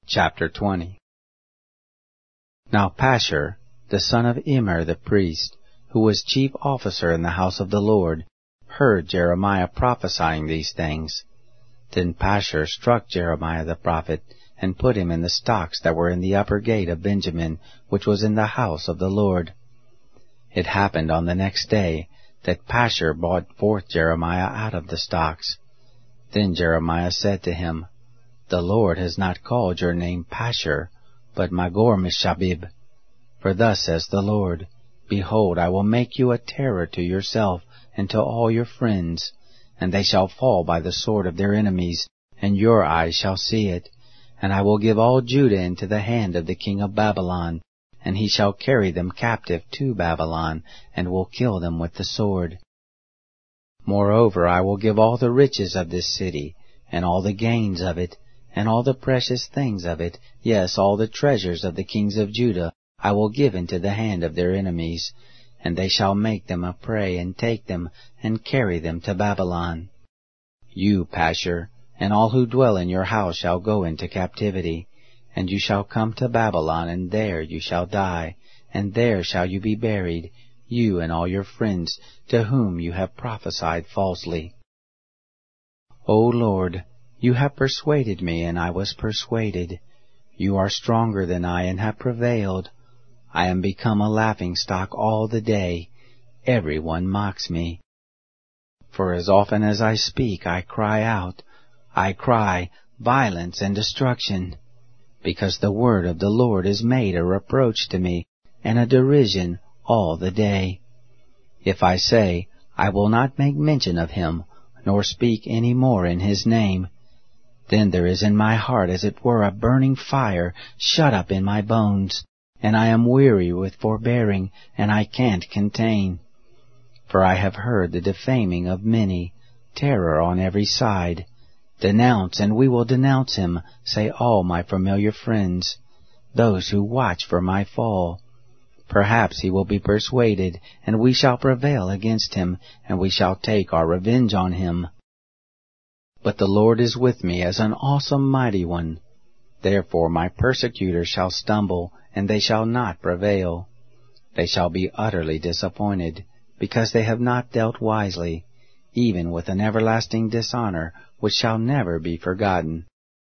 Chapter 20. Now Pashur, the son of Immer the priest, who was chief officer in the house of the Lord, heard Jeremiah prophesying these things. Then Pashur struck Jeremiah the prophet, and put him in the stocks that were in the upper gate of Benjamin, which was in the house of the Lord. It happened on the next day that Pashur brought forth Jeremiah out of the stocks. Then Jeremiah said to him, The Lord has not called your name Pashur, but Magor-Mishabib. For thus says the Lord, Behold, I will make you a terror to yourself and to all your friends, and they shall fall by the sword of their enemies, and your eyes shall see it. And I will give all Judah into the hand of the king of Babylon, and he shall carry them captive to Babylon, and will kill them with the sword. Moreover, I will give all the riches of this city, and all the gains of it, and all the precious things of it, yes, all the treasures of the kings of Judah, I will give into the hand of their enemies, and they shall make them a prey, and take them, and carry them to Babylon. You, Pashur, and all who dwell in your house shall go into captivity, and you shall come to Babylon, and there you shall die, and there shall you be buried, you and all your friends, to whom you have prophesied falsely. O Lord, you have persuaded me, and I was persuaded. You are stronger than I, and have prevailed. I am become a laughingstock all the day. Every one mocks me. For as often as I speak, I cry out. I cry, violence and destruction. Because the word of the Lord is made a reproach to me, and a derision all the day. If I say, I will not make mention of him, nor speak any more in his name, then there is in my heart as it were a burning fire shut up in my bones, and I am weary with forbearing, and I can't contain. For I have heard the defaming of many, terror on every side. Denounce, and we will denounce him, say all my familiar friends, those who watch for my fall. Perhaps he will be persuaded, and we shall prevail against him, and we shall take our revenge on him. But the Lord is with me as an awesome mighty one. Therefore my persecutors shall stumble, and they shall not prevail. They shall be utterly disappointed, because they have not dealt wisely, even with an everlasting dishonor, which shall never be forgotten.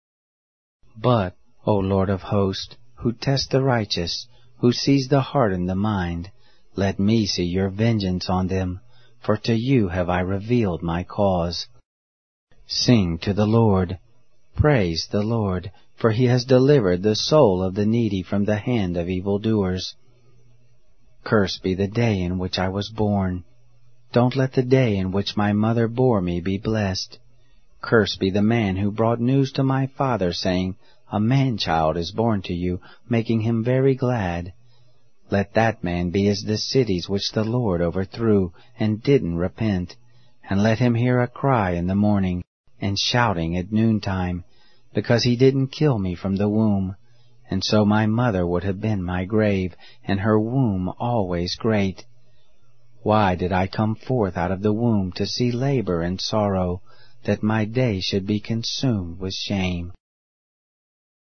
But, O Lord of hosts, who test the righteous, who sees the heart and the mind, let me see your vengeance on them, for to you have I revealed my cause. Sing to the Lord, praise the Lord, for he has delivered the soul of the needy from the hand of evildoers. Cursed be the day in which I was born. Don't let the day in which my mother bore me be blessed. Cursed be the man who brought news to my father, saying, A man-child is born to you, making him very glad. Let that man be as the cities which the Lord overthrew, and didn't repent. And let him hear a cry in the morning, and shouting at noontime, because he didn't kill me from the womb. And so my mother would have been my grave, and her womb always great. Why did I come forth out of the womb to see labor and sorrow, that my day should be consumed with shame?